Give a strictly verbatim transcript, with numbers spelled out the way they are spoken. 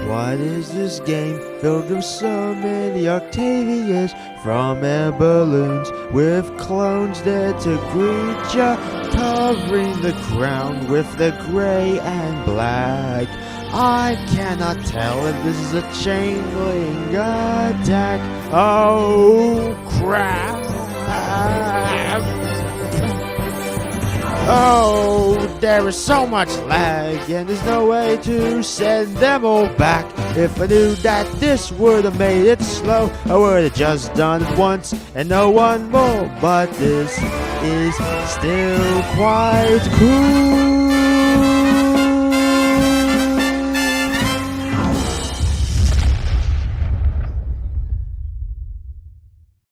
What is this game filled with so many Octavius from air balloons with clones there to greet ya, covering the ground with the gray and black? I cannot tell if this is a chain link attack. Oh crap! Oh, there is so much lag, and there's no way to send them all back. If I knew that this would have made it slow, I would have just done it once and no one more. But this is still quite cool.